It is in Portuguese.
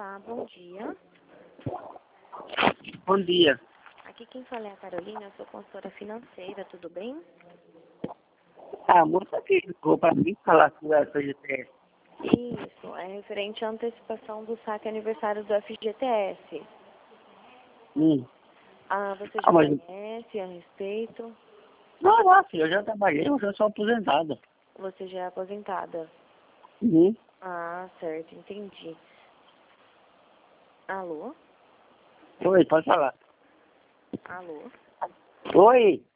Olá, bom dia. Bom dia. Aqui quem fala é a Carolina, eu sou consultora financeira, tudo bem? A moça que ligou para mim falar com o FGTS. Isso, é referente à antecipação do saque aniversário do FGTS. Você já Mas... conhece a respeito? Não, filho, eu já trabalhei, eu já sou aposentado. Você já é aposentada? Uhum. Certo, entendi. Alô? Oi, pode falar. Alô? Oi.